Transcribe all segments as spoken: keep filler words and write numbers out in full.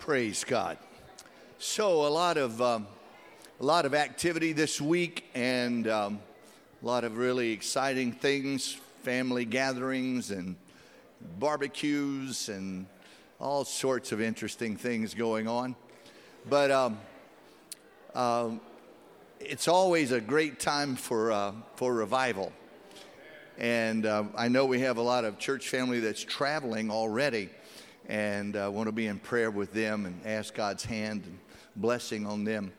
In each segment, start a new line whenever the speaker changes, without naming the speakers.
Praise God. So a lot of um, a lot of activity this week, and um, a lot of really exciting things, family gatherings and barbecues and all sorts of interesting things going on. But um, uh, it's always a great time for uh, for revival. And uh, I know we have a lot of church family that's traveling already, and I uh, want to be in prayer with them and ask God's hand and blessing on them.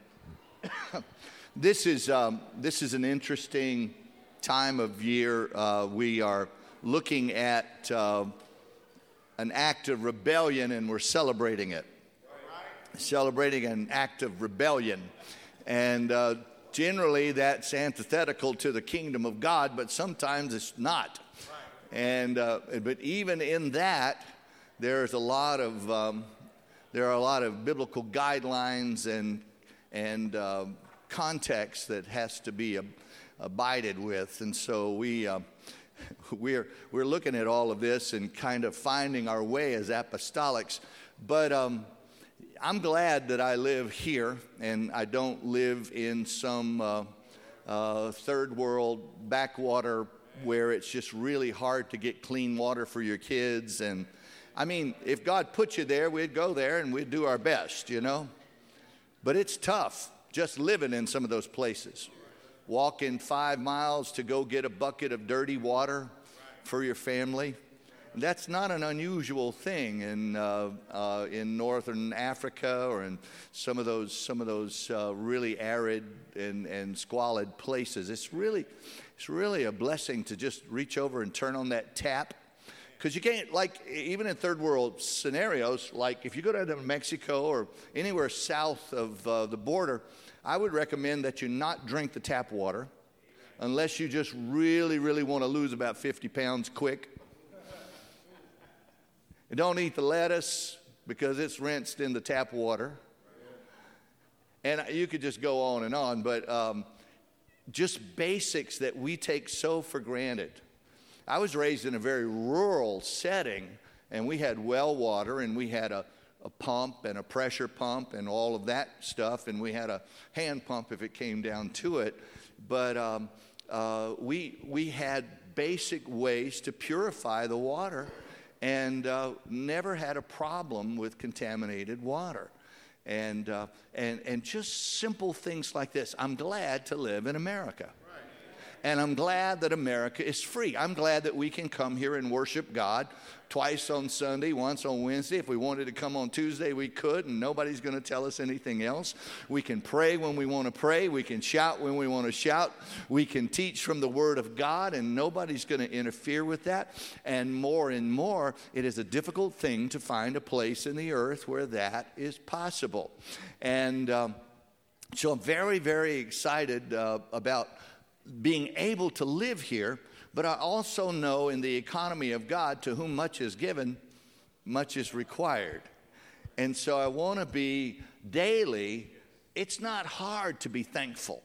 This is um, this is an interesting time of year. Uh, we are looking at uh, an act of rebellion, and we're celebrating it. Celebrating an act of rebellion. And uh, generally that's antithetical to the kingdom of God, but sometimes it's not. And uh, but even in that, there's a lot of um, there are a lot of biblical guidelines and and uh, context that has to be ab- abided with. And so we uh, we're we're looking at all of this and kind of finding our way as apostolics. But um, I'm glad that I live here and I don't live in some uh, uh, third world backwater where it's just really hard to get clean water for your kids. And I mean, if God put you there, we'd go there and we'd do our best, you know. But it's tough just living in some of those places. Walking five miles to go get a bucket of dirty water for your family. That's not an unusual thing in uh, uh, in northern Africa or in some of those some of those uh, really arid and, and squalid places. It's really it's really a blessing to just reach over and turn on that tap, because you can't, like, even in third world scenarios, like if you go down to Mexico or anywhere south of uh, the border, I would recommend that you not drink the tap water unless you just really really want to lose about fifty pounds quick. And don't eat the lettuce because it's rinsed in the tap water. And you could just go on and on, but um, just basics that we take so for granted. I was raised in a very rural setting, and we had well water, and we had a, a pump and a pressure pump and all of that stuff, and we had a hand pump if it came down to it. But um, uh, we we had basic ways to purify the water, and uh, never had a problem with contaminated water. And, uh, and, and just simple things like this. I'm glad to live in America. And I'm glad that America is free. I'm glad that we can come here and worship God twice on Sunday, once on Wednesday. If we wanted to come on Tuesday, we could, and nobody's going to tell us anything else. We can pray when we want to pray. We can shout when we want to shout. We can teach from the Word of God, and nobody's going to interfere with that. And more and more, it is a difficult thing to find a place in the earth where that is possible. And um, so I'm very, very excited uh, about being able to live here, but I also know in the economy of God, to whom much is given, much is required. And so I want to be daily. It's not hard to be thankful.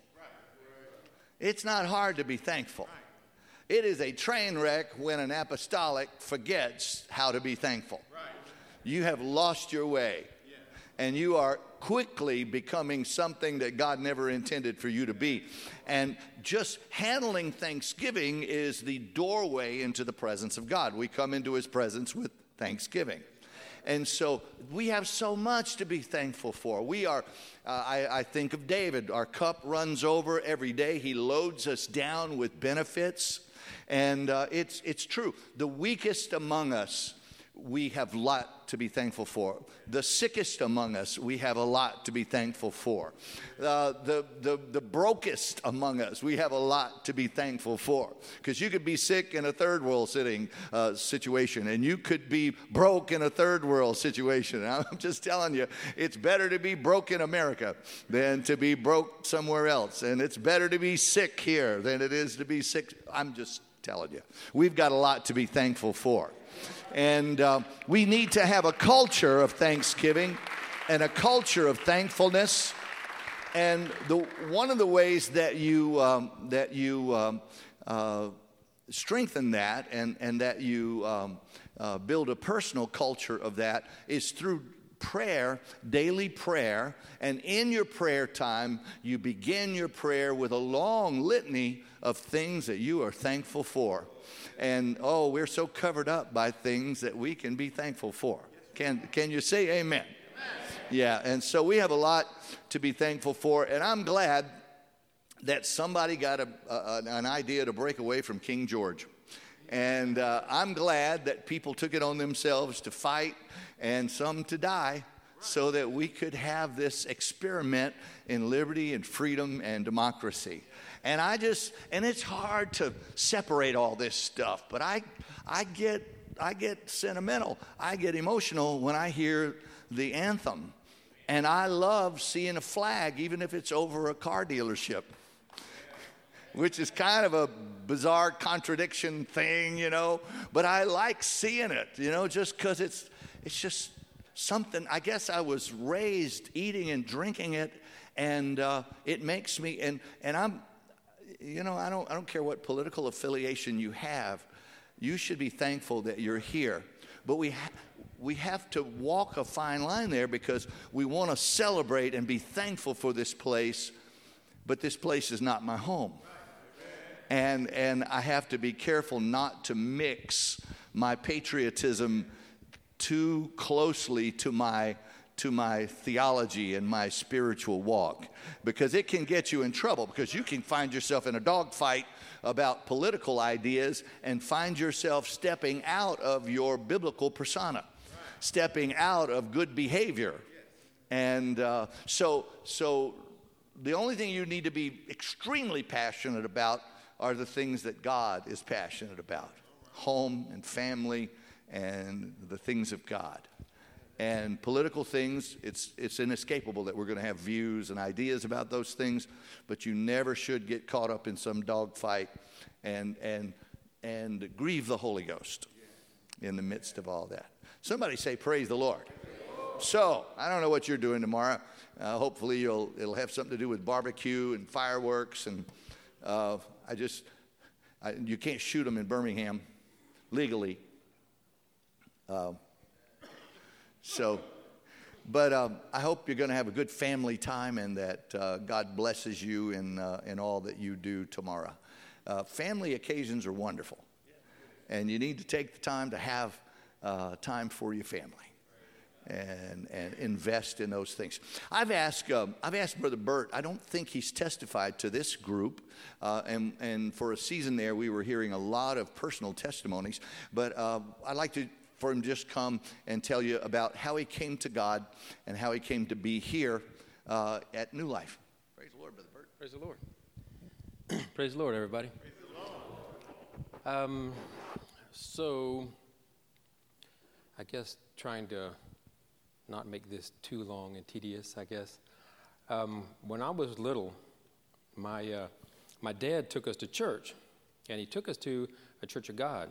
It's not hard to be thankful. It is a train wreck when an apostolic forgets how to be thankful. You have lost your way, and you are quickly becoming something that God never intended for you to be. And just handling Thanksgiving is the doorway into the presence of God. We come into His presence with thanksgiving. And so we have so much to be thankful for. We are, uh, I, I think of David. Our cup runs over every day. He loads us down with benefits. And uh, it's it's true. The weakest among us, we have a lot to be thankful for. The sickest among us, we have a lot to be thankful for. Uh, the, the, the brokest among us, we have a lot to be thankful for. Because you could be sick in a third world sitting, uh, situation, and you could be broke in a third world situation. And I'm just telling you, it's better to be broke in America than to be broke somewhere else. And it's better to be sick here than it is to be sick. I'm just telling you, we've got a lot to be thankful for. And uh, we need to have a culture of thanksgiving and a culture of thankfulness. And the, one of the ways that you um, that you um, uh, strengthen that and, and that you um, uh, build a personal culture of that is through prayer, daily prayer, and in your prayer time, you begin your prayer with a long litany of things that you are thankful for. And, oh, we're so covered up by things that we can be thankful for. Can, can you say amen? Amen? Yeah, and so we have a lot to be thankful for, and I'm glad that somebody got a, a, an idea to break away from King George. And uh, I'm glad that people took it on themselves to fight and some to die so that we could have this experiment in liberty and freedom and democracy. And I just, and it's hard to separate all this stuff, but I, I get, I get sentimental. I get emotional when I hear the anthem. And I love seeing a flag, even if it's over a car dealership, which is kind of a bizarre contradiction thing, you know. But I like seeing it, you know, just because it's, it's just something. I guess I was raised eating and drinking it, and uh, it makes me, and, and I'm, you know, I don't, I don't care what political affiliation you have. You should be thankful that you're here. But we ha- we have to walk a fine line there because we want to celebrate and be thankful for this place, but this place is not my home. And and I have to be careful not to mix my patriotism too closely to my to my theology and my spiritual walk, because it can get you in trouble, because you can find yourself in a dogfight about political ideas and find yourself stepping out of your biblical persona, stepping out of good behavior. And uh, so so the only thing you need to be extremely passionate about are the things that God is passionate about: home and family and the things of God. And political things, it's it's inescapable that we're going to have views and ideas about those things, but you never should get caught up in some dogfight and and and grieve the Holy Ghost in the midst of all that. Somebody say, praise the Lord. So, I don't know what you're doing tomorrow. Uh, hopefully you'll it'll have something to do with barbecue and fireworks, and uh, I just, I, you can't shoot them in Birmingham legally. Uh, so, but um, I hope you're going to have a good family time, and that uh, God blesses you in, uh, in all that you do tomorrow. Uh, family occasions are wonderful, and you need to take the time to have uh, time for your family. And, and invest in those things. I've asked um, I've asked Brother Bert. I don't think he's testified to this group, uh, and and for a season there, we were hearing a lot of personal testimonies. But uh, I'd like to for him to just come and tell you about how he came to God and how he came to be here uh, at New Life. Praise the Lord, Brother Bert.
Praise the Lord. Praise the Lord, everybody.
Praise the Lord.
Um, so, I guess trying to not make this too long and tedious, I guess. Um, when I was little, my uh, my dad took us to church, and he took us to a Church of God.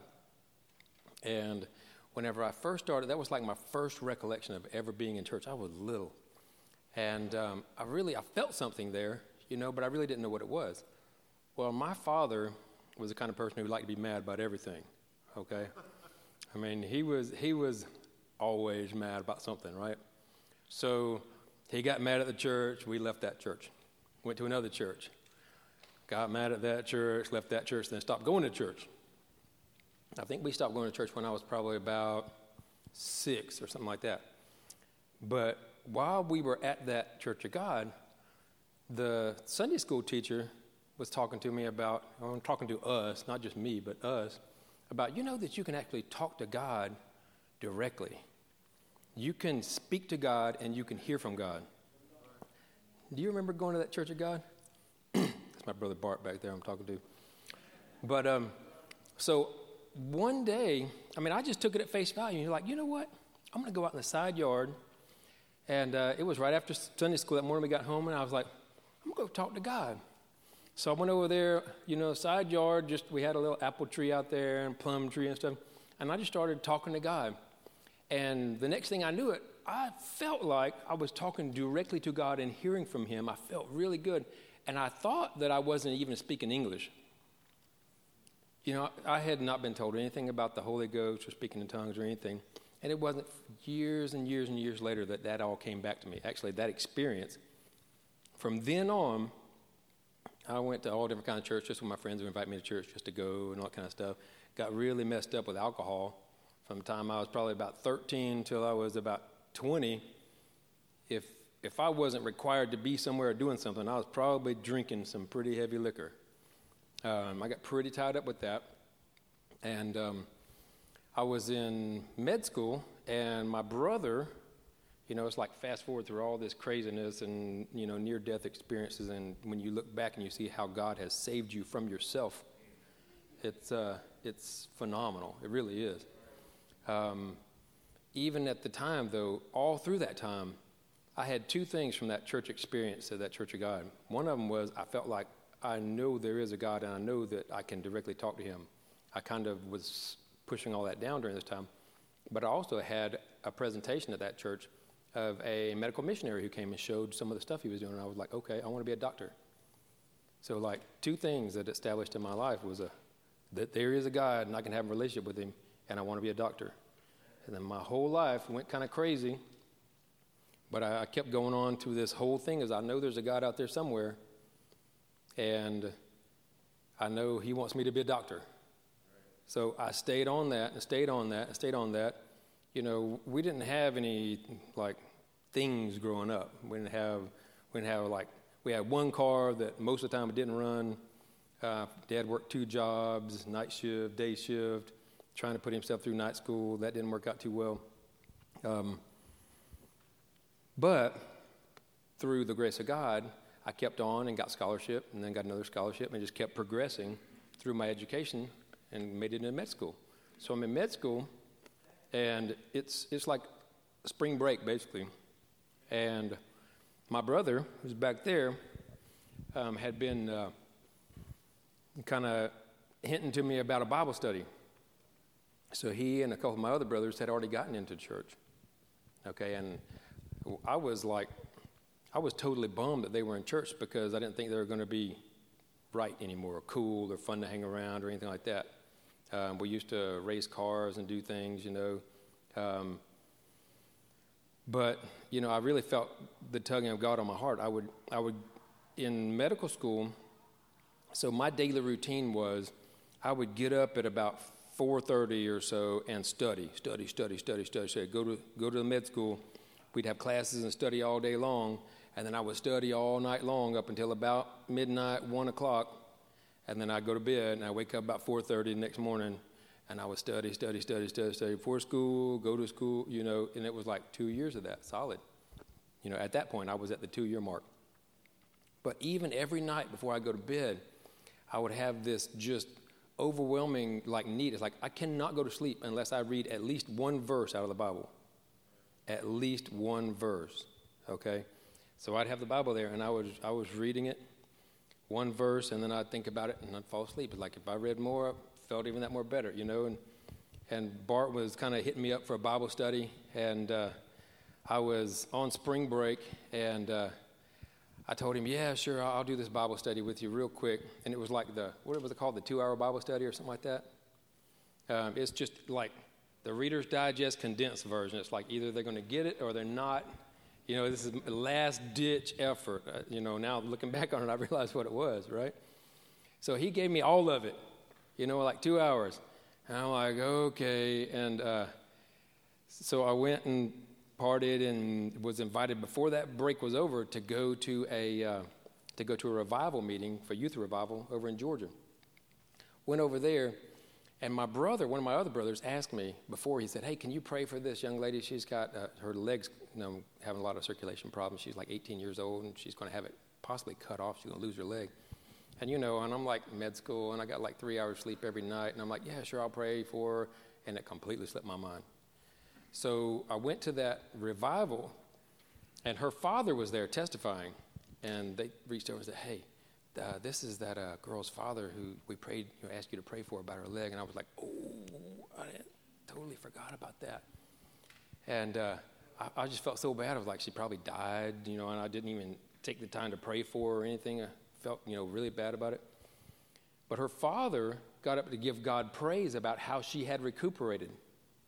And whenever I first started, that was like my first recollection of ever being in church. I was little, and um, I really I felt something there, you know, but I really didn't know what it was. Well, my father was the kind of person who liked to be mad about everything. Okay, I mean he was he was. always mad about something, right? So he got mad at the church. We left that church, went to another church, got mad at that church, left that church, then stopped going to church. I think we stopped going to church when I was probably about six or something like that. But while we were at that Church of God, the Sunday school teacher was talking to me about, I'm talking to us, not just me, but us, about, you know, that you can actually talk to God directly. You can speak to God and you can hear from God. Do you remember going to that Church of God? That's my brother Bart back there I'm talking to. But um, so one day, I mean, I just took it at face value. And you're like, you know what? I'm going to go out in the side yard. And uh, it was right after Sunday school that morning we got home, and I was like, I'm going to go talk to God. So I went over there, you know, side yard, just we had a little apple tree out there and plum tree and stuff. And I just started talking to God. And the next thing I knew it, I felt like I was talking directly to God and hearing from him. I felt really good. And I thought that I wasn't even speaking English. You know, I had not been told anything about the Holy Ghost or speaking in tongues or anything. And it wasn't years and years and years later that that all came back to me. Actually, that experience, from then on, I went to all different kinds of churches. When my friends would invite me to church just to go and all that kind of stuff. Got really messed up with alcohol from the time I was probably about thirteen till I was about twenty. If if I wasn't required to be somewhere doing something, I was probably drinking some pretty heavy liquor. Um, I got pretty tied up with that. And um, I was in med school, and my brother, you know, it's like fast forward through all this craziness and, you know, near-death experiences, and when you look back and you see how God has saved you from yourself, it's uh, it's phenomenal. It really is. Um, even at the time, though, all through that time, I had two things from that church experience of that Church of God. One of them was I felt like I know there is a God, and I know that I can directly talk to him. I kind of was pushing all that down during this time. But I also had a presentation at that church of a medical missionary who came and showed some of the stuff he was doing, and I was like, okay, I want to be a doctor. So, like, two things that established in my life was a, that there is a God, and I can have a relationship with him, and I want to be a doctor. And then my whole life went kind of crazy, but I, I kept going on to this whole thing as I know there's a God out there somewhere, and I know he wants me to be a doctor. So I stayed on that and stayed on that and stayed on that. You know, we didn't have any, like, things growing up. We didn't have, we didn't have, like, we had one car that most of the time it didn't run. Uh, Dad worked two jobs, night shift, day shift, trying to put himself through night school. That didn't work out too well. Um, but through the grace of God, I kept on and got scholarship and then got another scholarship and just kept progressing through my education and made it into med school. So I'm in med school, and it's it's like spring break, basically. And my brother, who's back there, um, had been uh, kind of hinting to me about a Bible study. So he and a couple of my other brothers had already gotten into church. Okay, and I was like, I was totally bummed that they were in church because I didn't think they were going to be right anymore, or cool, or fun to hang around, or anything like that. Um, we used to race cars and do things, you know. Um, but, you know, I really felt the tugging of God on my heart. I would, I would, in medical school, so my daily routine was I would get up at about four thirty or so and study, study, study, study, study, study. Go to, go to the med school. We'd have classes and study all day long, and then I would study all night long up until about midnight, one o'clock. And then I'd go to bed, and I'd wake up about four thirty the next morning, and I would study, study, study, study, study before school, go to school, you know, and it was like two years of that, solid. You know, at that point, I was at the two-year mark. But even every night before I go to bed, I would have this just overwhelming, like, need. It's like I cannot go to sleep unless I read at least one verse out of the Bible. At least one verse, okay? So I'd have the Bible there, and I was I was reading it, one verse, and then I'd think about it, and I'd fall asleep. It's like if I read more, I felt even that more better, you know. And and Bart was kind of hitting me up for a Bible study, and uh, I was on spring break, and uh, I told him, yeah, sure, I'll, I'll do this Bible study with you real quick. And it was like the, what was it called, the two-hour Bible study or something like that? Um, it's just like the Reader's Digest condensed version. It's like either they're going to get it or they're not. You know, this is a last-ditch effort. Uh, you know, now looking back on it, I realize what it was, right? So he gave me all of it, you know, like two hours. And I'm like, okay. And uh, so I went and partied and was invited before that break was over to go to a uh, to go to a revival meeting for youth revival over in Georgia. Went over there, and my brother, one of my other brothers, asked me before. He said, "Hey, can you pray for this young lady? She's got uh, her legs, you know, having a lot of circulation problems. She's like eighteen years old, and she's going to have it possibly cut off. She's going to lose her leg." And you know, and I'm like med school, and I got like three hours sleep every night, and I'm like, "Yeah, sure, I'll pray for her." And it completely slipped my mind. So I went to that revival, and her father was there testifying, and they reached over and said, "Hey, uh, this is that uh, girl's father who we prayed, you know, asked you to pray for about her leg." And I was like, "Oh, I totally forgot about that." And uh, I, I just felt so bad. I was like, she probably died, you know, and I didn't even take the time to pray for her or anything. I felt, you know, really bad about it. But her father got up to give God praise about how she had recuperated.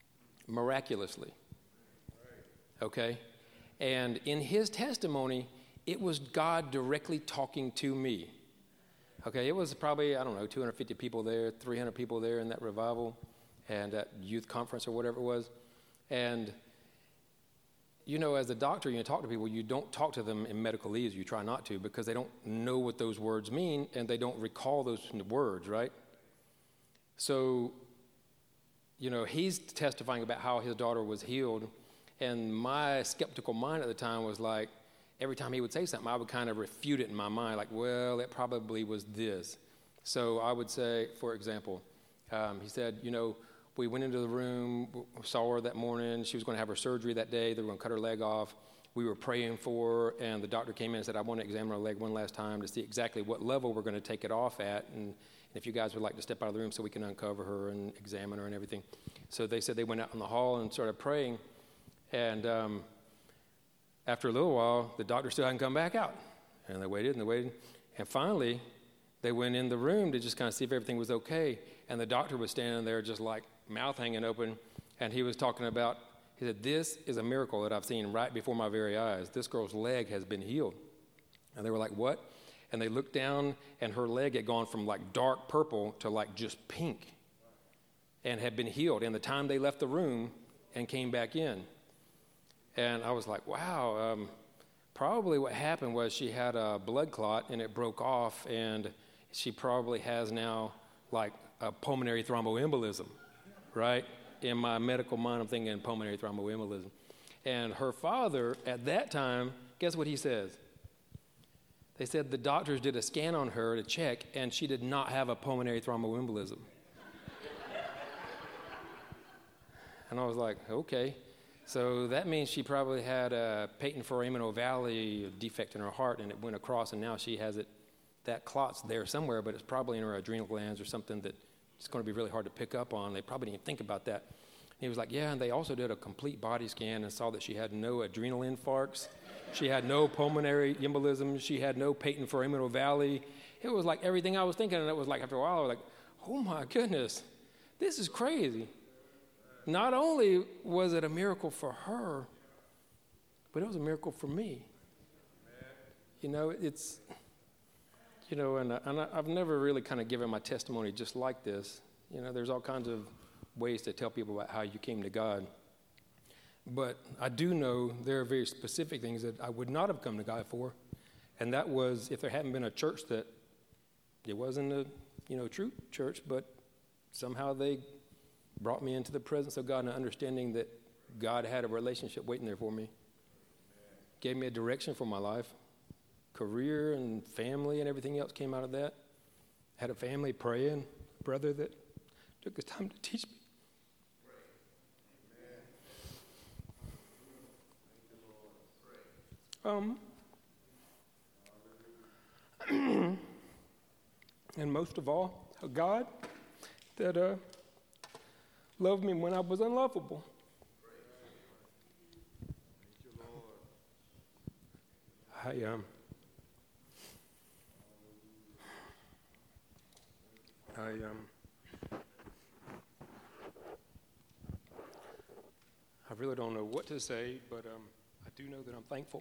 miraculously. Okay? And in his testimony, it was God directly talking to me. Okay, it was probably, I don't know, two hundred fifty people there, three hundred people there in that revival and at youth conference or whatever it was. And, you know, as a doctor, you talk to people, you don't talk to them in medicalese. You try not to because they don't know what those words mean and they don't recall those words, right? So, you know, he's testifying about how his daughter was healed. And my skeptical mind at the time was like, every time he would say something, I would kind of refute it in my mind, like, well, it probably was this. So I would say, for example, um, he said, you know, we went into the room, saw her that morning. She was going to have her surgery that day. They were going to cut her leg off. We were praying for her, and the doctor came in and said, I want to examine her leg one last time to see exactly what level we're going to take it off at, and if you guys would like to step out of the room so we can uncover her and examine her and everything. So they said they went out in the hall and started praying, and um, after a little while, the doctor still hadn't come back out. And they waited and they waited. And finally, they went in the room to just kind of see if everything was okay. And the doctor was standing there just like mouth hanging open. And he was talking about, he said, this is a miracle that I've seen right before my very eyes. This girl's leg has been healed. And they were like, what? And they looked down and her leg had gone from like dark purple to like just pink and had been healed. And the time they left the room and came back in. And I was like, wow, um, probably what happened was she had a blood clot and it broke off, and she probably has now like a pulmonary thromboembolism, right? In my medical mind, I'm thinking pulmonary thromboembolism. And her father, at that time, guess what he says? They said the doctors did a scan on her to check, and she did not have a pulmonary thromboembolism. And I was like, okay. So that means she probably had a patent foramen ovale defect in her heart, and it went across, and now she has it, that clot's there somewhere, but it's probably in her adrenal glands or something that it's going to be really hard to pick up on. They probably didn't even think about that. And he was like, yeah, and they also did a complete body scan and saw that she had no adrenal infarcts. She had no pulmonary embolism. She had no patent foramen ovale. It was like everything I was thinking, and it was like after a while, I was like, oh my goodness, this is crazy. Not only was it a miracle for her, but it was a miracle for me. You know, it's, you know, and, and I, I've never really kind of given my testimony just like this. You know, there's all kinds of ways to tell people about how you came to God. But I do know there are very specific things that I would not have come to God for. And that was if there hadn't been a church that, it wasn't a, you know, true church, but somehow they brought me into the presence of God and understanding that God had a relationship waiting there for me. Gave me a direction for my life. Career and family and everything else came out of that. Had a family praying, brother that took his time to teach me. Um, and most of all, a God that uh, loved me when I was unlovable. I um, I um, I really don't know what to say, but um, I do know that I'm thankful.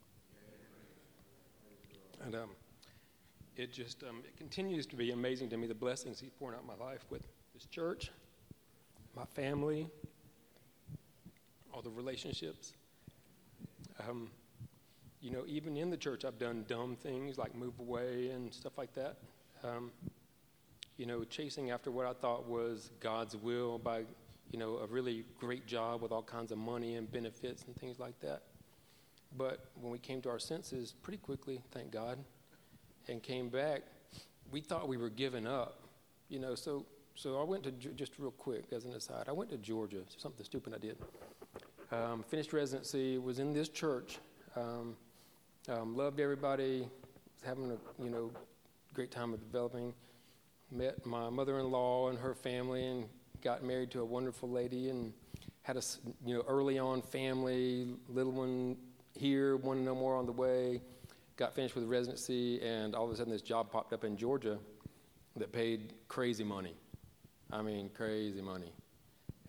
And um, it just um, it continues to be amazing to me the blessings He's pouring out in my life with this church, my family, all the relationships. Um, you know, even in the church, I've done dumb things like move away and stuff like that. Um, you know, chasing after what I thought was God's will by, you know, a really great job with all kinds of money and benefits and things like that. But when we came to our senses pretty quickly, thank God, and came back, we thought we were giving up. You know, so so I went to, just real quick as an aside, I went to Georgia, something stupid I did. Um, finished residency, was in this church, um, um, loved everybody, was having a, you know, great time of developing. Met my mother-in-law and her family and got married to a wonderful lady and had a, you know, early on family, little one here, one no more on the way, got finished with residency, and all of a sudden this job popped up in Georgia that paid crazy money. I mean, crazy money.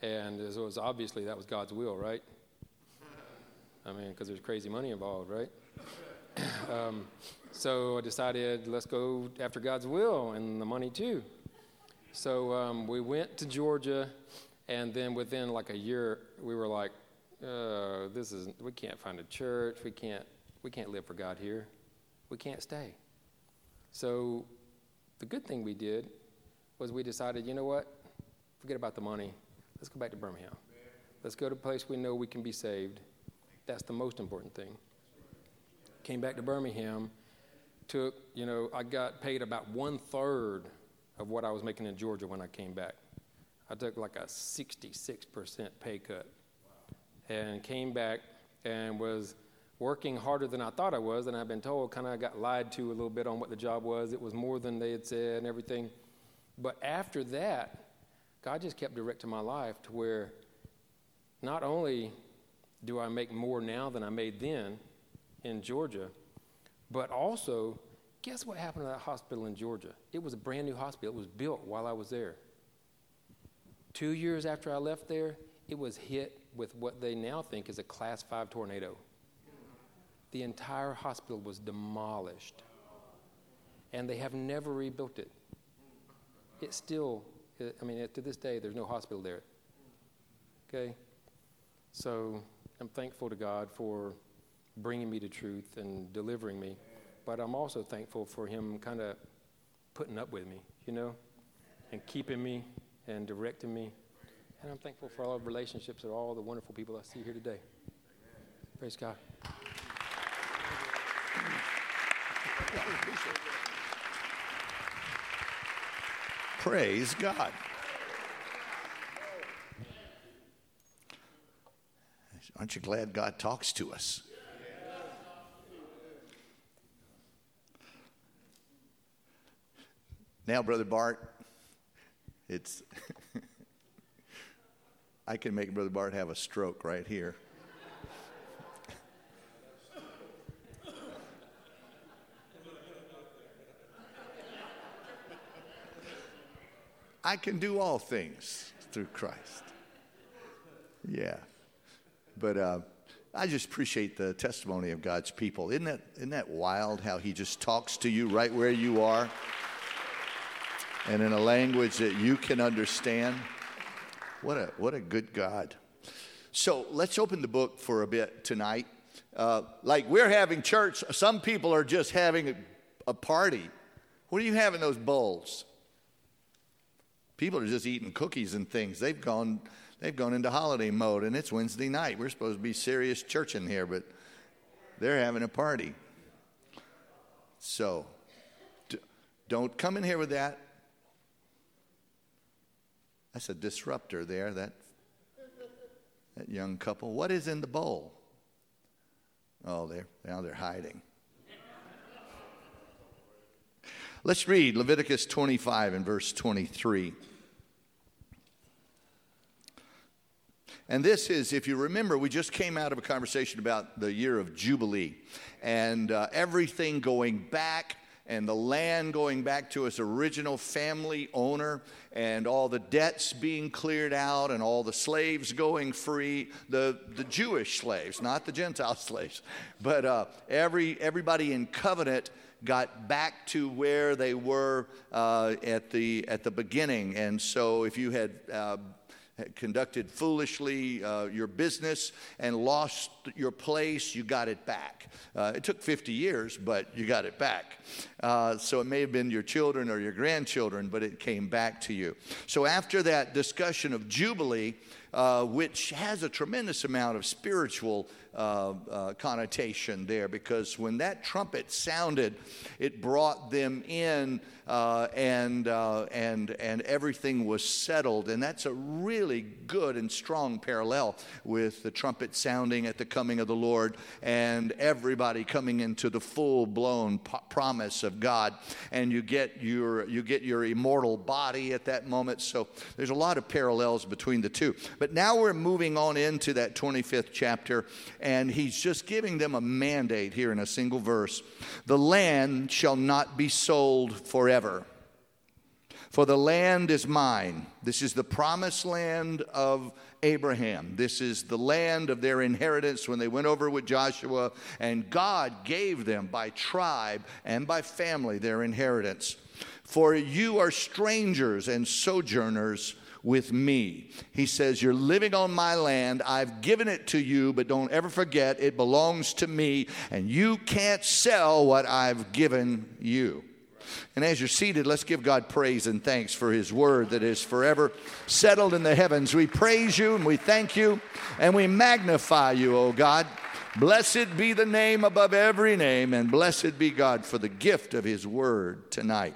And so it was obviously that was God's will, right? I mean, because there's crazy money involved, right? um, so I decided, let's go after God's will and the money too. So um, we went to Georgia, and then within like a year, we were like, uh, "This is we can't find a church. We can't we can't live for God here. We can't stay." So the good thing we did was we decided, you know what? Forget about the money. Let's go back to Birmingham. Let's go to a place we know we can be saved. That's the most important thing. Came back to Birmingham. Took you know I got paid about one third of what I was making in Georgia when I came back. I took like a sixty-six percent pay cut and came back and was working harder than I thought I was, and I've been told, kind of got lied to a little bit on what the job was. It was more than they had said and everything. But after that, God just kept directing my life to where not only do I make more now than I made then in Georgia, but also, guess what happened to that hospital in Georgia? It was a brand new hospital. It was built while I was there. Two years after I left there, it was hit with what they now think is a class five tornado. The entire hospital was demolished, and they have never rebuilt it. It's still, I mean, to this day, there's no hospital there. Okay? So I'm thankful to God for bringing me to truth and delivering me. But I'm also thankful for him kind of putting up with me, you know, and keeping me and directing me. And I'm thankful for all the relationships and all the wonderful people I see here today. Praise God.
Praise God. Aren't you glad God talks to us? Now, Brother Bart, it's I can make Brother Bart have a stroke right here. I can do all things through Christ. Yeah. But uh, I just appreciate the testimony of God's people. Isn't that, isn't that wild how he just talks to you right where you are? And in a language that you can understand. What a what a good God. So let's open the book for a bit tonight. Uh, like we're having church, some people are just having a, a party. What do you have in those bowls? People are just eating cookies and things. They've gone they've gone into holiday mode, and it's Wednesday night. We're supposed to be serious church in here, but they're having a party. So d- don't come in here with that. That's a disruptor there, that, that young couple. What is in the bowl? Oh, they're, now they're hiding. Let's read Leviticus twenty-five and verse twenty-three. And this is, if you remember, we just came out of a conversation about the year of Jubilee and uh, everything going back and the land going back to its original family owner and all the debts being cleared out and all the slaves going free, the, the Jewish slaves, not the Gentile slaves, but uh, every everybody in covenant got back to where they were uh, at the at the beginning. And so if you had uh, conducted foolishly uh, your business and lost your place, you got it back. Uh, it took fifty years, but you got it back. Uh, so it may have been your children or your grandchildren, but it came back to you. So after that discussion of Jubilee, uh, which has a tremendous amount of spiritual uh, uh, connotation there, because when that trumpet sounded, it brought them in uh, and uh, and and everything was settled. And that's a really good and strong parallel with the trumpet sounding at the coming of the Lord and everybody coming into the full-blown po- promise of God. And you get your you get your immortal body at that moment. So there's a lot of parallels between the two. But now we're moving on into that twenty-fifth chapter, and he's just giving them a mandate here in a single verse. The land shall not be sold forever. For the land is mine. This is the promised land of Abraham. This is the land of their inheritance when they went over with Joshua, and God gave them by tribe and by family their inheritance. For you are strangers and sojourners with me. He says, you're living on my land. I've given it to you, but don't ever forget it belongs to me, and you can't sell what I've given you. And as you're seated, let's give God praise and thanks for his word that is forever settled in the heavens. We praise you and we thank you and we magnify you, O God. Blessed be the name above every name, and blessed be God for the gift of his word tonight.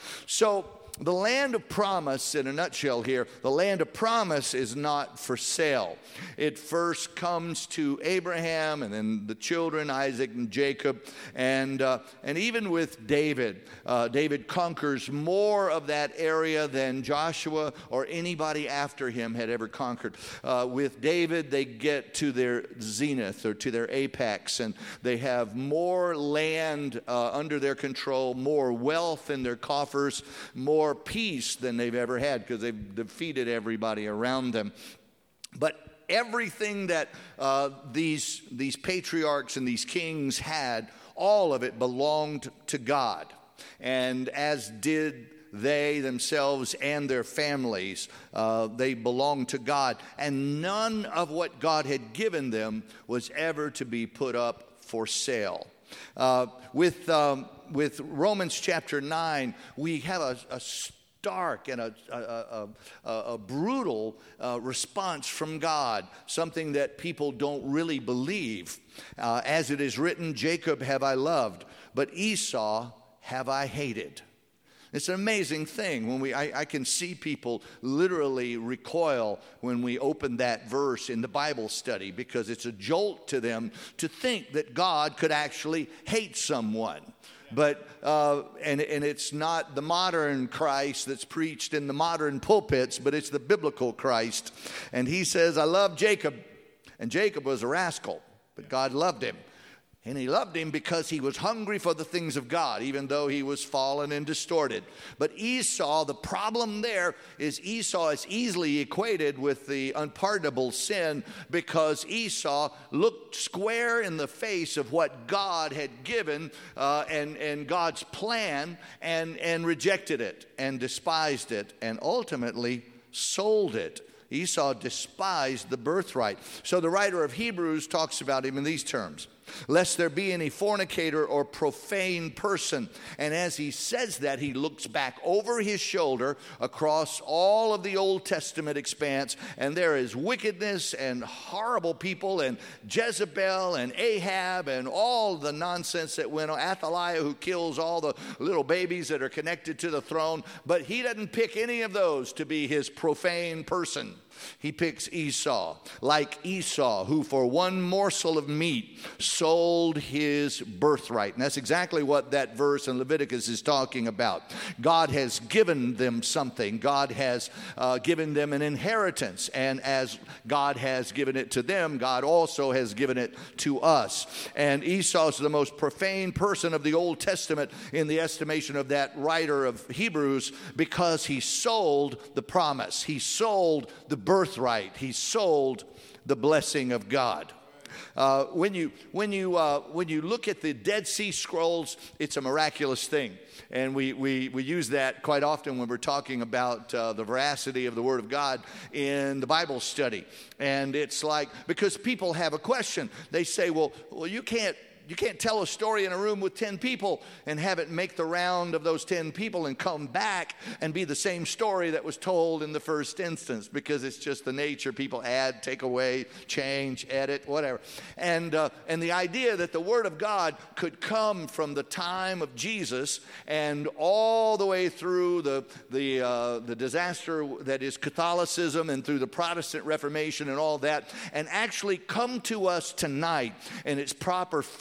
So, the land of promise, in a nutshell here, the land of promise is not for sale. It first comes to Abraham and then the children, Isaac and Jacob. And, uh, and even with David, uh, David conquers more of that area than Joshua or anybody after him had ever conquered. Uh, with David, they get to their zenith or to their apex, and they have more land uh, under their control, more wealth in their coffers, more peace than they've ever had because they've defeated everybody around them. But everything that uh, these, these patriarchs and these kings had, all of it belonged to God. And as did they themselves and their families, uh, they belonged to God. And none of what God had given them was ever to be put up for sale. Uh, with um, with Romans chapter nine, we have a, a stark and a, a, a, a brutal uh, response from God, something that people don't really believe. Uh, as it is written, Jacob have I loved, but Esau have I hated. It's an amazing thing when we I, I can see people literally recoil when we open that verse in the Bible study, because it's a jolt to them to think that God could actually hate someone. But uh, and and it's not the modern Christ that's preached in the modern pulpits, but it's the biblical Christ. And he says, I love Jacob, and Jacob was a rascal, but God loved him. And he loved him because he was hungry for the things of God, even though he was fallen and distorted. But Esau, the problem there is Esau is easily equated with the unpardonable sin, because Esau looked square in the face of what God had given uh, and, and God's plan, and, and rejected it and despised it and ultimately sold it. Esau despised the birthright. So the writer of Hebrews talks about him in these terms. Lest there be any fornicator or profane person. And as he says that, he looks back over his shoulder across all of the Old Testament expanse, and there is wickedness and horrible people, and Jezebel and Ahab and all the nonsense that went on, Athaliah who kills all the little babies that are connected to the throne. But he doesn't pick any of those to be his profane person. He picks Esau, like Esau, who for one morsel of meat sold his birthright. And that's exactly what that verse in Leviticus is talking about. God has given them something. God has uh, given them an inheritance. And as God has given it to them, God also has given it to us. And Esau is the most profane person of the Old Testament in the estimation of that writer of Hebrews, because he sold the promise. He sold the birthright. He sold the blessing of God. Uh, when you when you uh, when you look at the Dead Sea Scrolls, it's a miraculous thing, and we we we use that quite often when we're talking about uh, the veracity of the Word of God in the Bible study. And it's like, because people have a question, they say, well, well, you can't. You can't tell a story in a room with ten people and have it make the round of those ten people and come back and be the same story that was told in the first instance, because it's just the nature. People add, take away, change, edit, whatever. And uh, and the idea that the Word of God could come from the time of Jesus and all the way through the the uh, the disaster that is Catholicism, and through the Protestant Reformation and all that, and actually come to us tonight in its proper form,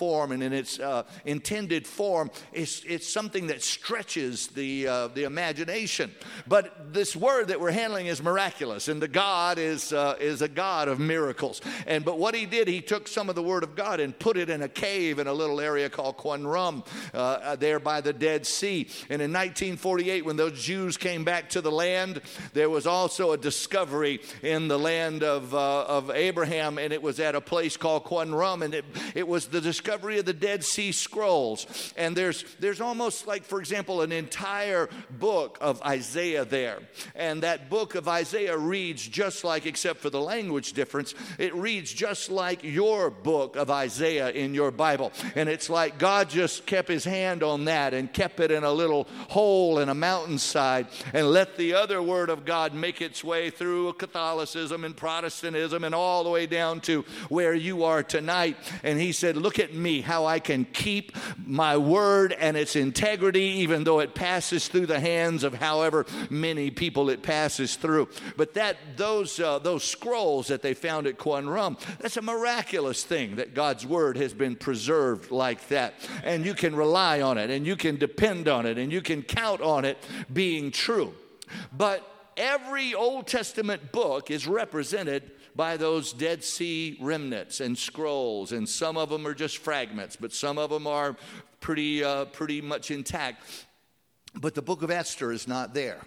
form and in its uh, intended form, it's, it's something that stretches the, uh, the imagination. But this word that we're handling is miraculous, and the God is, uh, is a God of miracles. And but what he did, he took some of the word of God and put it in a cave in a little area called Qumran, uh, there by the Dead Sea. And in nineteen forty-eight, when those Jews came back to the land, there was also a discovery in the land of, uh, of Abraham, and it was at a place called Qumran, and it, it was the discovery of the Dead Sea Scrolls. And there's, there's almost like, for example, an entire book of Isaiah there. And that book of Isaiah reads just like, except for the language difference, it reads just like your book of Isaiah in your Bible. And it's like God just kept his hand on that and kept it in a little hole in a mountainside and let the other word of God make its way through Catholicism and Protestantism and all the way down to where you are tonight. And he said, look at me, how I can keep my word and its integrity, even though it passes through the hands of however many people it passes through. But that those uh, those scrolls that they found at Qumran, that's a miraculous thing that God's word has been preserved like that. And you can rely on it, and you can depend on it, and you can count on it being true. But every Old Testament book is represented by those Dead Sea remnants and scrolls, and some of them are just fragments, but some of them are pretty, uh, pretty much intact. But the book of Esther is not there.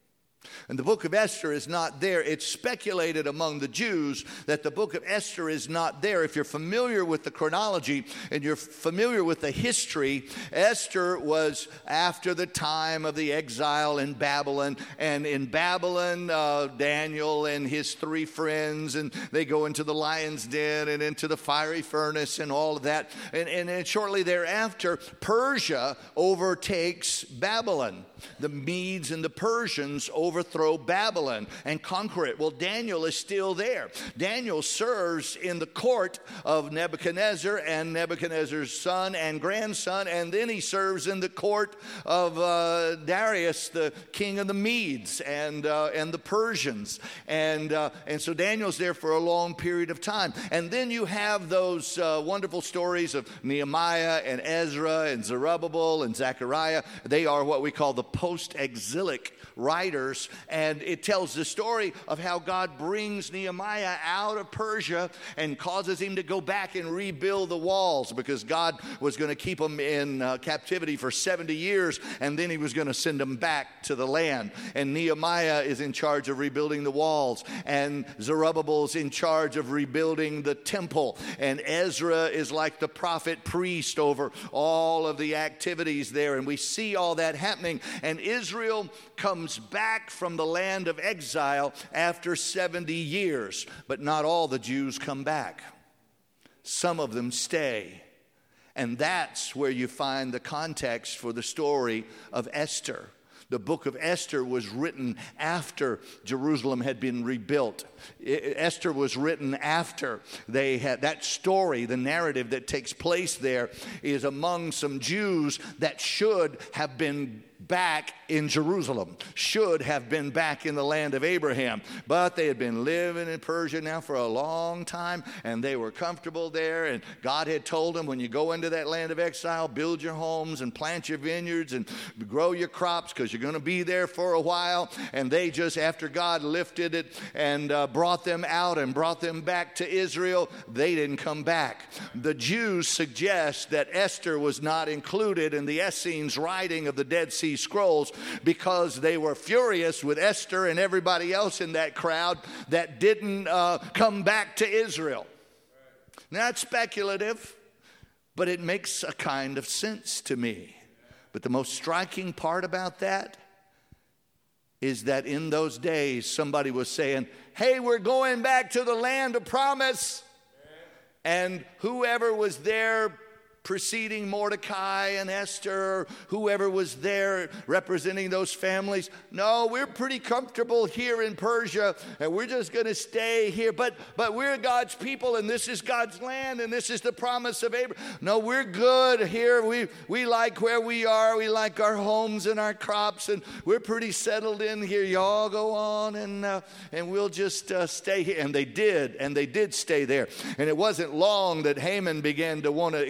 And the book of Esther is not there. It's speculated among the Jews that the book of Esther is not there. If you're familiar with the chronology and you're familiar with the history, Esther was after the time of the exile in Babylon. And in Babylon, uh, Daniel and his three friends, and they go into the lion's den and into the fiery furnace and all of that. And, and, and shortly thereafter, Persia overtakes Babylon. The Medes and the Persians overthrow Babylon and conquer it. Well, Daniel is still there. Daniel serves in the court of Nebuchadnezzar and Nebuchadnezzar's son and grandson, and then he serves in the court of uh, Darius, the king of the Medes and uh, and the Persians. And, uh, and so Daniel's there for a long period of time. And then you have those uh, wonderful stories of Nehemiah and Ezra and Zerubbabel and Zechariah. They are what we call the post-exilic writers, and it tells the story of how God brings Nehemiah out of Persia and causes him to go back and rebuild the walls, because God was going to keep them in uh, captivity for seventy years, and then he was going to send them back to the land. And Nehemiah is in charge of rebuilding the walls, and Zerubbabel's in charge of rebuilding the temple, and Ezra is like the prophet priest over all of the activities there. And we see all that happening, and Israel comes back from the land of exile after seventy years. But not all the Jews come back. Some of them stay. And that's where you find the context for the story of Esther. The book of Esther was written after Jerusalem had been rebuilt. Esther was written after they had that story. The narrative that takes place there is among some Jews that should have been back in Jerusalem, should have been back in the land of Abraham. But they had been living in Persia now for a long time, and they were comfortable there. And God had told them, when you go into that land of exile, build your homes and plant your vineyards and grow your crops, because you're going to be there for a while. And they just, after God lifted it and uh, brought them out and brought them back to Israel, they didn't come back. The Jews suggest that Esther was not included in the Essenes writing of the Dead Sea Scrolls because they were furious with Esther and everybody else in that crowd that didn't uh, come back to Israel. Now, that's speculative, but it makes a kind of sense to me. But the most striking part about that is that in those days, somebody was saying, hey, we're going back to the land of promise. And whoever was there preceding Mordecai and Esther, whoever was there representing those families, no, we're pretty comfortable here in Persia, and we're just going to stay here. But but we're God's people, and this is God's land, and this is the promise of Abraham. No, we're good here. We we like where we are. We like our homes and our crops, and we're pretty settled in here. Y'all go on, and uh, and we'll just uh, stay here. And they did, and they did stay there. And it wasn't long that Haman began to want to exterminate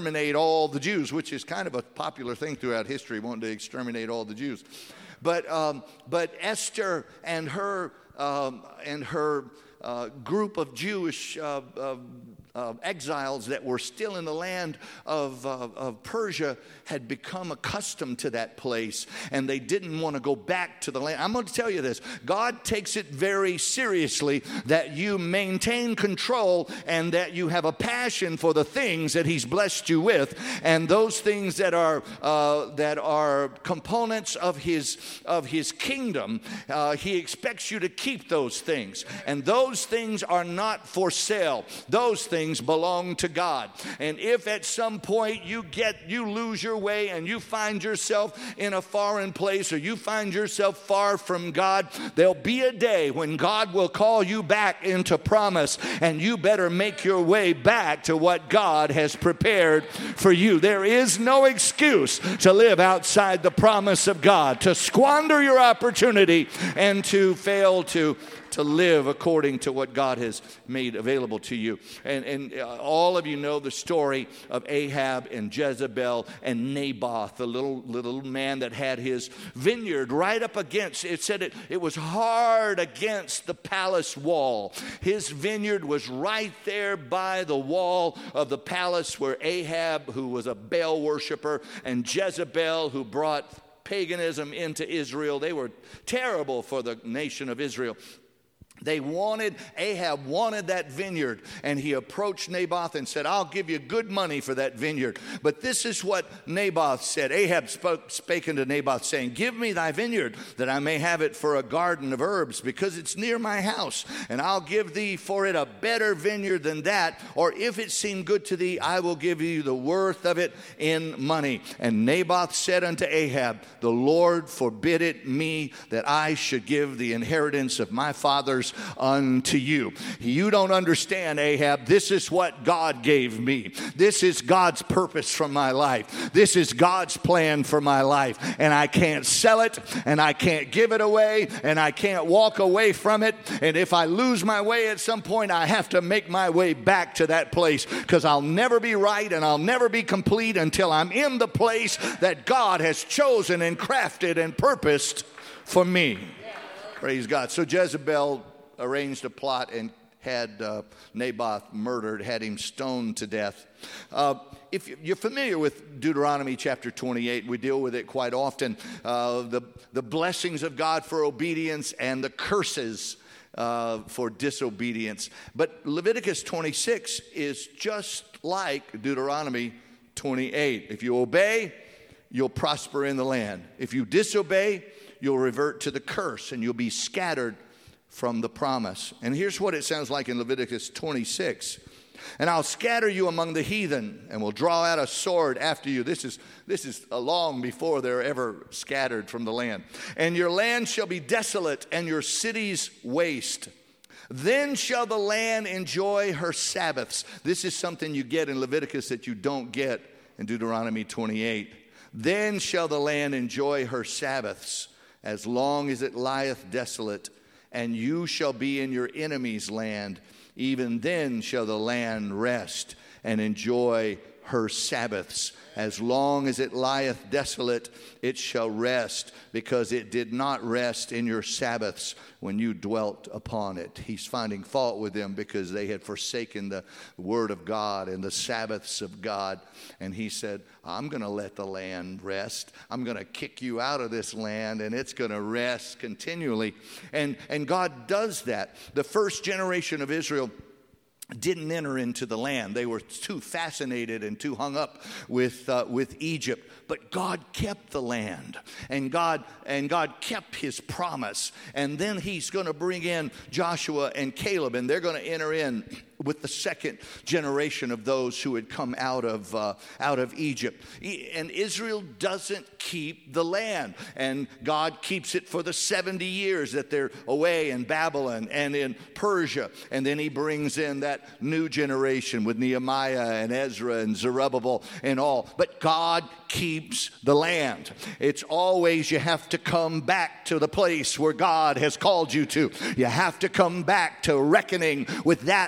exterminate all the Jews, which is kind of a popular thing throughout history, wanting to exterminate all the Jews. But um, but Esther and her um, and her uh, group of Jewish uh, uh, uh, exiles that were still in the land of, uh, of Persia had become accustomed to that place, and they didn't want to go back to the land. I'm going to tell you this. God takes it very seriously that you maintain control and that you have a passion for the things that He's blessed you with, and those things that are uh, that are components of His of His kingdom. Uh, he expects you to keep those things, and those things are not for sale. Those things belong to God. And if at some point you get you lose your way and you find yourself in a foreign place, or you find yourself far from God, there'll be a day when God will call you back into promise, and you better make your way back to what God has prepared for you. There is no excuse to live outside the promise of God, to squander your opportunity, and to fail to to live according to what God has made available to you. And, and uh, all of you know the story of Ahab and Jezebel and Naboth, the little little man that had his vineyard right up against, it said it, it was hard against the palace wall. His vineyard was right there by the wall of the palace where Ahab, who was a Baal worshiper, and Jezebel, who brought paganism into Israel, they were terrible for the nation of Israel. They wanted, Ahab wanted that vineyard, and he approached Naboth and said, I'll give you good money for that vineyard. But this is what Naboth said. Ahab spoke, spake unto Naboth, saying, give me thy vineyard, that I may have it for a garden of herbs, because it's near my house, and I'll give thee for it a better vineyard than that, or if it seem good to thee, I will give you the worth of it in money. And Naboth said unto Ahab, the Lord forbid it me, that I should give the inheritance of my fathers unto you. You don't understand, Ahab. This is what God gave me. This is God's purpose for my life. This is God's plan for my life. And I can't sell it, and I can't give it away, and I can't walk away from it. And if I lose my way at some point, I have to make my way back to that place, because I'll never be right and I'll never be complete until I'm in the place that God has chosen and crafted and purposed for me. Praise God. So Jezebel arranged a plot and had uh, Naboth murdered, had him stoned to death. Uh, if you're familiar with Deuteronomy chapter twenty-eight, we deal with it quite often. Uh, the, the blessings of God for obedience and the curses uh, for disobedience. But Leviticus twenty-six is just like Deuteronomy twenty-eight. If you obey, you'll prosper in the land. If you disobey, you'll revert to the curse, and you'll be scattered from the promise. And here's what it sounds like in Leviticus twenty-six. And I'll scatter you among the heathen, and will draw out a sword after you. This is this is long before they're ever scattered from the land. And your land shall be desolate, and your cities waste. Then shall the land enjoy her Sabbaths. This is something you get in Leviticus that you don't get in Deuteronomy twenty-eight. Then shall the land enjoy her Sabbaths, as long as it lieth desolate. And you shall be in your enemy's land. Even then shall the land rest and enjoy her Sabbaths. As long as it lieth desolate, it shall rest, because it did not rest in your Sabbaths when you dwelt upon it. He's finding fault with them because they had forsaken the word of God and the Sabbaths of God. And he said, I'm going to let the land rest. I'm going to kick you out of this land, and it's going to rest continually. And, and God does that. The first generation of Israel didn't enter into the land. They were too fascinated and too hung up with uh, with Egypt. But God kept the land, and God and God kept His promise. And then He's going to bring in Joshua and Caleb, and they're going to enter in with the second generation of those who had come out of uh, out of Egypt. And Israel doesn't keep the land, and God keeps it for the seventy years that they're away in Babylon and in Persia. And then He brings in that new generation with Nehemiah and Ezra and Zerubbabel and all. But God keeps the land. It's always, you have to come back to the place where God has called you to. You have to come back to reckoning with that that God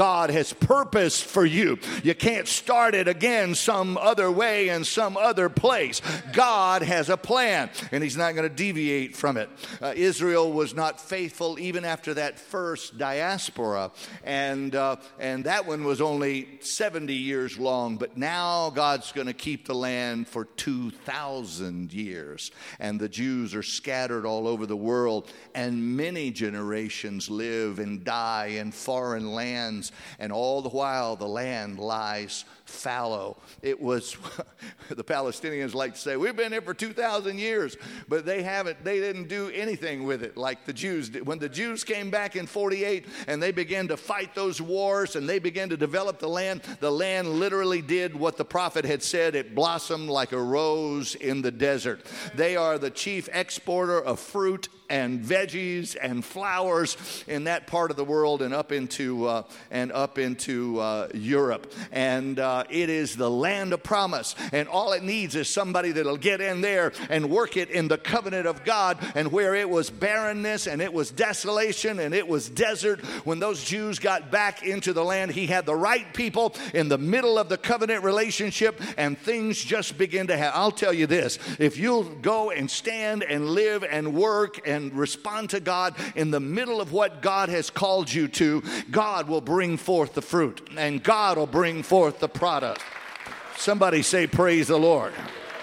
God has purposed for you. You can't start it again some other way in some other place. God has a plan, and he's not going to deviate from it. Uh, Israel was not faithful even after that first diaspora, and uh, and that one was only seventy years long, but now God's going to keep the land for two thousand years, and the Jews are scattered all over the world, and many generations live and die in foreign lands, and all the while the land lies fallow. It was, the Palestinians like to say, we've been here for two thousand years, but they haven't, they didn't do anything with it like the Jews did. When the Jews came back in forty-eight and they began to fight those wars and they began to develop the land, the land literally did what the prophet had said. It blossomed like a rose in the desert. They are the chief exporter of fruit and veggies and flowers in that part of the world and up into uh, and up into uh, Europe. And uh, it is the land of promise. And all it needs is somebody that'll get in there and work it in the covenant of God. And where it was barrenness and it was desolation and it was desert, when those Jews got back into the land, he had the right people in the middle of the covenant relationship, and things just begin to happen. I'll tell you this, if you'll go and stand and live and work and and respond to God in the middle of what God has called you to, God will bring forth the fruit, and God will bring forth the product. Somebody say, praise the Lord.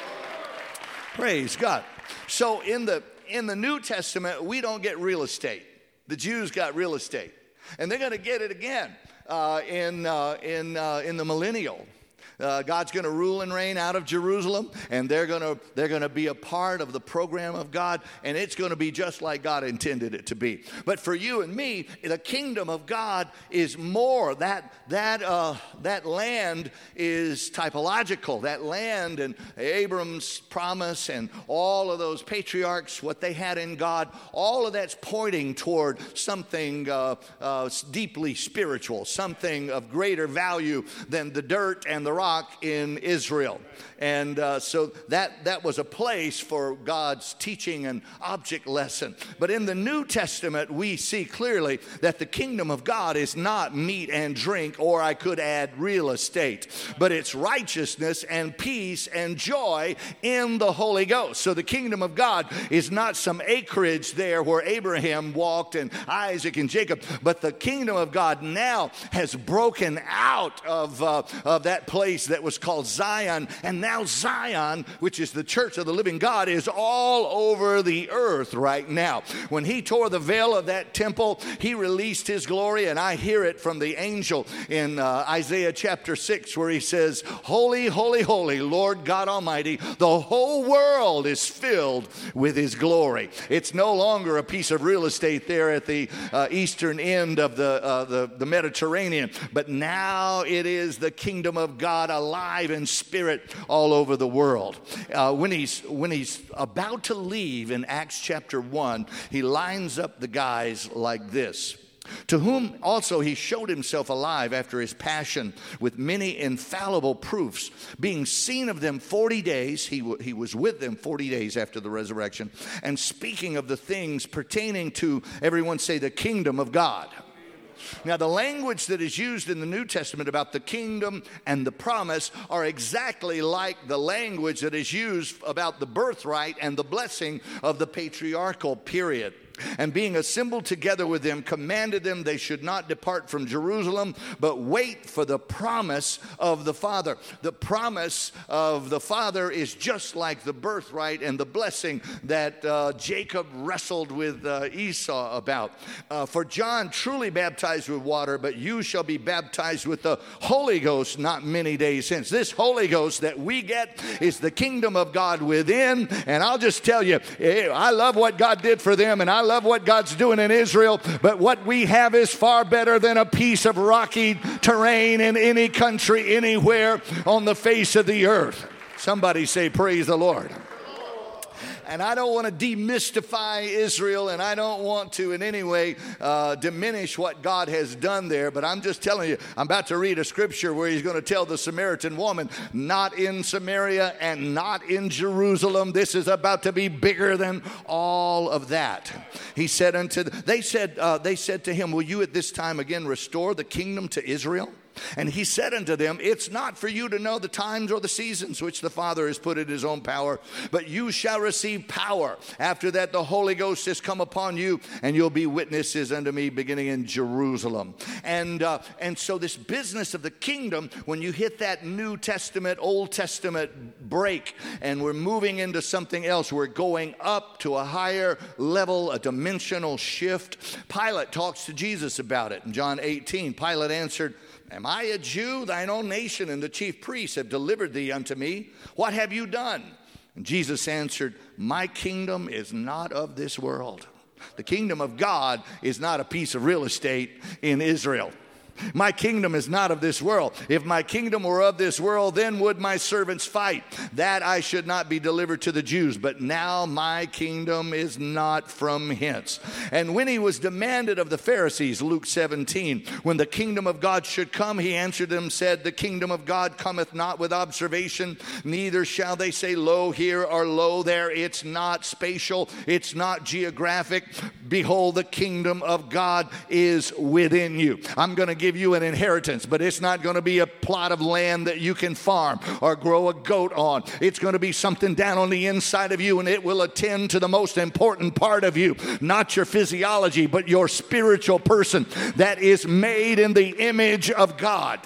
Praise God. So in the in the New Testament, we don't get real estate. The Jews got real estate, and they're going to get it again uh, in uh, in uh, in the millennial. Uh, God's going to rule and reign out of Jerusalem, and they're going to they're going to be a part of the program of God, and it's going to be just like God intended it to be. But for you and me, the kingdom of God is more. That that uh, that land is typological. That land and Abram's promise and all of those patriarchs, what they had in God, all of that's pointing toward something uh, uh, deeply spiritual, something of greater value than the dirt and the rock in Israel. And uh, so that, that was a place for God's teaching and object lesson. But in the New Testament, we see clearly that the kingdom of God is not meat and drink, or I could add real estate, but it's righteousness and peace and joy in the Holy Ghost. So the kingdom of God is not some acreage there where Abraham walked and Isaac and Jacob, but the kingdom of God now has broken out of, uh, of that place that was called Zion, and now Zion, which is the church of the living God, is all over the earth right now. When he tore the veil of that temple, he released his glory, and I hear it from the angel in uh, Isaiah chapter six, where he says, holy, holy, holy, Lord God Almighty, the whole world is filled with his glory. It's no longer a piece of real estate there at the uh, eastern end of the, uh, the, the Mediterranean, but now it is the kingdom of God alive in spirit all over the world. Uh, when he's when he's about to leave in Acts chapter one, he lines up the guys like this. To whom also he showed himself alive after his passion with many infallible proofs, being seen of them forty days. He, w- he was with them forty days after the resurrection, and speaking of the things pertaining to, everyone say, the kingdom of God. Now, the language that is used in the New Testament about the kingdom and the promise are exactly like the language that is used about the birthright and the blessing of the patriarchal period. And being assembled together with them, commanded them they should not depart from Jerusalem, but wait for the promise of the Father. The promise of the Father is just like the birthright and the blessing that uh, Jacob wrestled with uh, Esau about. Uh, for John truly baptized with water, but you shall be baptized with the Holy Ghost not many days hence. This Holy Ghost that we get is the kingdom of God within. And I'll just tell you, I love what God did for them, and I love what God's doing in Israel, but what we have is far better than a piece of rocky terrain in any country, anywhere on the face of the earth. Somebody say, praise the Lord. and I don't want to demystify Israel, and I don't want to in any way uh, diminish what God has done there, but I'm just telling you, I'm about to read a scripture where he's going to tell the Samaritan woman, not in Samaria and not in Jerusalem. This is about to be bigger than all of that. He said unto, they said, uh, they said to him, will you at this time again restore the kingdom to Israel? And he said unto them, it's not for you to know the times or the seasons which the Father has put in his own power, but you shall receive power. After that, the Holy Ghost has come upon you, and you'll be witnesses unto me, beginning in Jerusalem. And uh, and so this business of the kingdom, when you hit that New Testament, Old Testament break, and we're moving into something else, we're going up to a higher level, a dimensional shift. Pilate talks to Jesus about it in John eighteen. Pilate answered, am I a Jew? Thine own nation and the chief priests have delivered thee unto me. What have you done? And Jesus answered, my kingdom is not of this world. The kingdom of God is not a piece of real estate in Israel. My kingdom is not of this world. If my kingdom were of this world, then would my servants fight, that I should not be delivered to the Jews. But now my kingdom is not from hence. And when he was demanded of the Pharisees, Luke seventeen, when the kingdom of God should come, he answered them, said, the kingdom of God cometh not with observation, neither shall they say, lo here or lo there. It's not spatial. It's not geographic. Behold, the kingdom of God is within you. I'm going to give you an inheritance, but it's not going to be a plot of land that you can farm or grow a goat on. It's going to be something down on the inside of you, and it will attend to the most important part of you, not your physiology, but your spiritual person that is made in the image of God.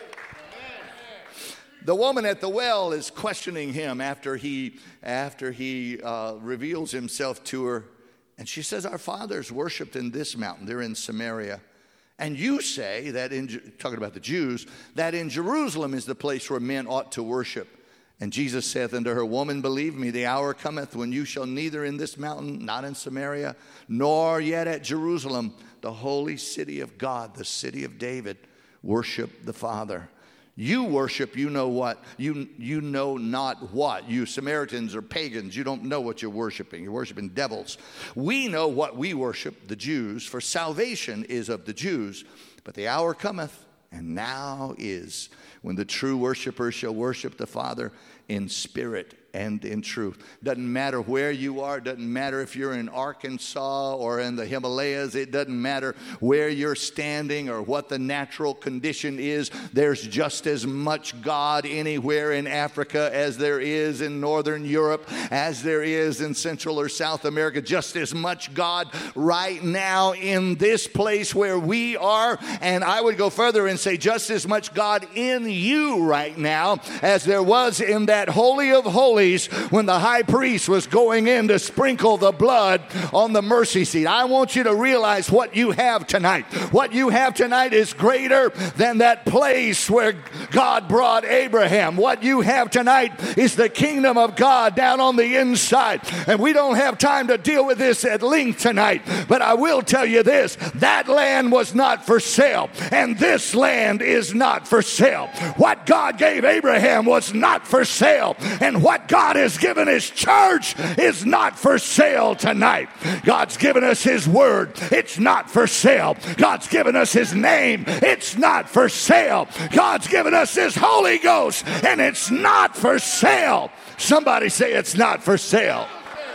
The woman at the well is questioning him after he after he uh, reveals himself to her, and she says, our fathers worshipped in this mountain. They're in Samaria. And you say that, in talking about the Jews, that in Jerusalem is the place where men ought to worship. And Jesus saith unto her, woman, believe me, the hour cometh when you shall neither in this mountain, not in Samaria, nor yet at Jerusalem, the holy city of God, the city of David, worship the Father. You worship, you know what? You, you know not what. You Samaritans are pagans. You don't know what you're worshiping. You're worshiping devils. We know what we worship, the Jews, for salvation is of the Jews. But the hour cometh, and now is, when the true worshipers shall worship the Father in spirit and in truth. Doesn't matter where you are. Doesn't matter if you're in Arkansas or in the Himalayas. It doesn't matter where you're standing or what the natural condition is. There's just as much God anywhere in Africa as there is in Northern Europe, as there is in Central or South America. Just as much God right now in this place where we are. And I would go further and say just as much God in you right now as there was in that Holy of Holies when the high priest was going in to sprinkle the blood on the mercy seat. I want you to realize what you have tonight. What you have tonight is greater than that place where God brought Abraham. What you have tonight is the kingdom of God down on the inside. And we don't have time to deal with this at length tonight, but I will tell you this, that land was not for sale, and this land is not for sale. What God gave Abraham was not for sale, and what God has given his church is not for sale tonight. God's given us his word. It's not for sale. God's given us his name. It's not for sale. God's given us his Holy Ghost, and it's not for sale. Somebody say it's not for sale.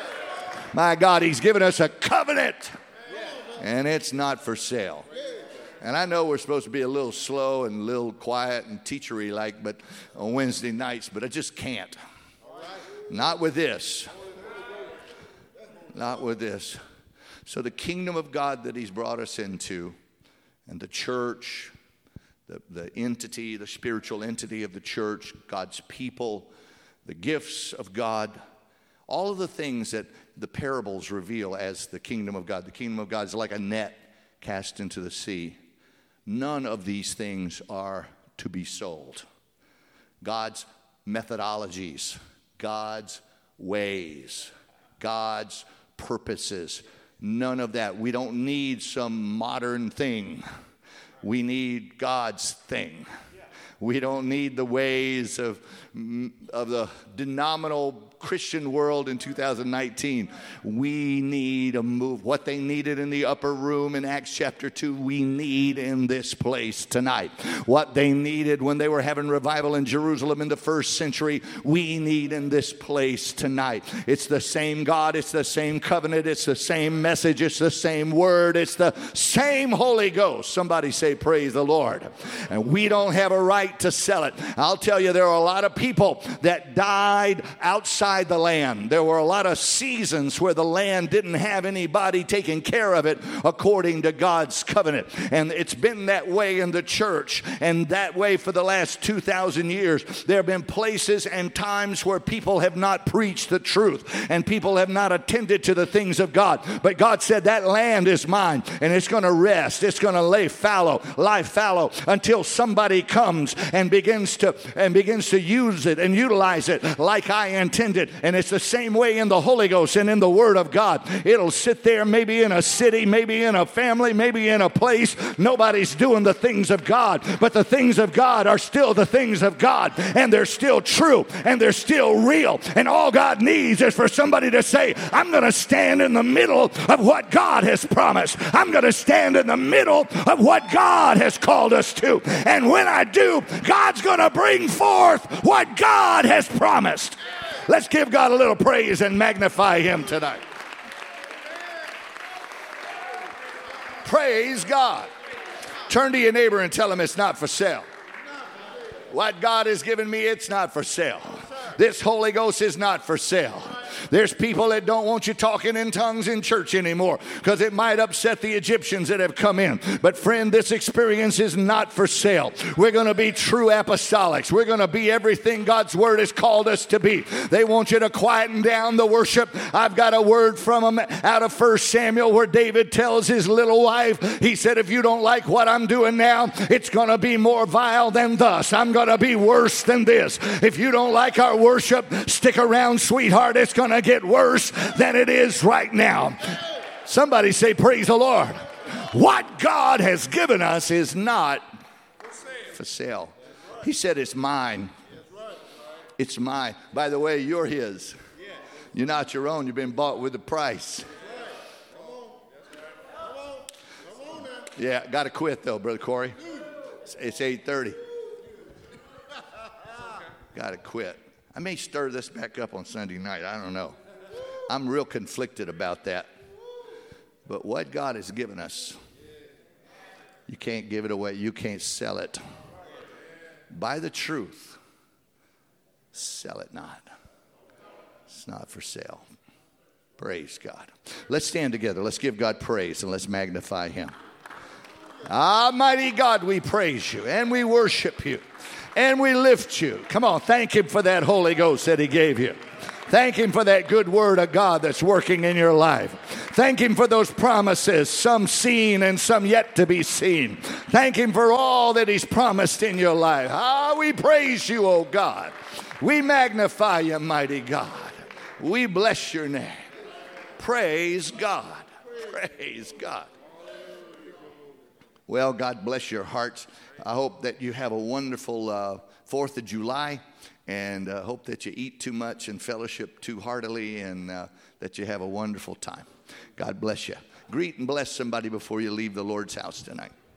My God, he's given us a covenant, and it's not for sale. And I know we're supposed to be a little slow and a little quiet and teachery like, but on Wednesday nights, but I just can't. Not with this. Not with this. So the kingdom of God that he's brought us into, and the church, the, the entity, the spiritual entity of the church, God's people, the gifts of God, all of the things that the parables reveal as the kingdom of God. The kingdom of God is like a net cast into the sea. None of these things are to be sold. God's methodologies, God's ways, God's purposes, none of that. We don't need some modern thing. We need God's thing. We don't need the ways of, of the denominational Christian world in two thousand nineteen. We need a move. What they needed in the upper room in Acts chapter two, we need in this place tonight. What they needed when they were having revival in Jerusalem in the first century, we need in this place tonight. It's the same God, it's the same covenant, it's the same message, it's the same word, it's the same Holy Ghost. Somebody say, praise the Lord. And we don't have a right to sell it. I'll tell you, there are a lot of people that died outside the land. There were a lot of seasons where the land didn't have anybody taking care of it according to God's covenant. And it's been that way in the church, and that way for the last two thousand years. There have been places and times where people have not preached the truth, and people have not attended to the things of God. But God said, that land is mine, and it's going to rest. It's going to lay fallow, lie fallow until somebody comes and begins to and begins to use it and utilize it like I intended. And it's the same way in the Holy Ghost and in the Word of God. It'll sit there maybe in a city, maybe in a family, maybe in a place. Nobody's doing the things of God, but the things of God are still the things of God, and they're still true, and they're still real. And all God needs is for somebody to say, I'm going to stand in the middle of what God has promised. I'm going to stand in the middle of what God has called us to. And when I do, God's going to bring forth what God has promised. Let's give God a little praise and magnify Him tonight. Praise God. Turn to your neighbor and tell him it's not for sale. What God has given me, it's not for sale. This Holy Ghost is not for sale. There's people that don't want you talking in tongues in church anymore because it might upset the Egyptians that have come in. But friend, this experience is not for sale. We're going to be true apostolics. We're going to be everything God's word has called us to be. They want you to quieten down the worship. I've got a word from them out of First Samuel where David tells his little wife, he said, if you don't like what I'm doing now, it's going to be more vile than thus. I'm going to be worse than this. If you don't like our worship, stick around, sweetheart. It's going to get worse than it is right now. Somebody say, praise the Lord. What God has given us is not for sale. He said it's mine. It's mine. By the way, you're His. You're not your own. You've been bought with a price. Yeah, got to quit though, Brother Corey. It's eight thirty. Got to quit. I may stir this back up on Sunday night. I don't know. I'm real conflicted about that. But what God has given us, you can't give it away. You can't sell it. Buy the truth. Sell it not. It's not for sale. Praise God. Let's stand together. Let's give God praise and let's magnify Him. Almighty God, we praise You and we worship You. And we lift You. Come on, thank Him for that Holy Ghost that He gave you. Thank Him for that good word of God that's working in your life. Thank Him for those promises, some seen and some yet to be seen. Thank Him for all that He's promised in your life. Ah, we praise You, oh God. We magnify You, mighty God. We bless Your name. Praise God. Praise God. Well, God bless your hearts. I hope that you have a wonderful uh, fourth of July, and uh, hope that you eat too much and fellowship too heartily, and uh, that you have a wonderful time. God bless you. Greet and bless somebody before you leave the Lord's house tonight.